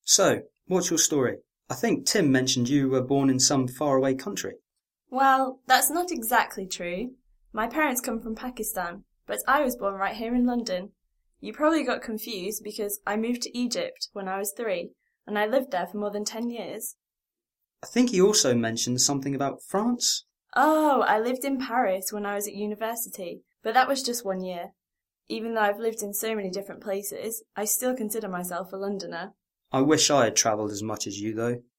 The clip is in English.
So, what's your story? I think Tim mentioned you were born in some faraway country. Well, that's not exactly true. My parents come from Pakistan, but I was born right here in London. You probably got confused because I moved to Egypt when I was 3, and I lived there for more than 10 years. I think he also mentioned something about France. Oh, I lived in Paris when I was at university, but that was just 1 year. Even though I've lived in so many different places, I still consider myself a Londoner. I wish I had travelled as much as you, though.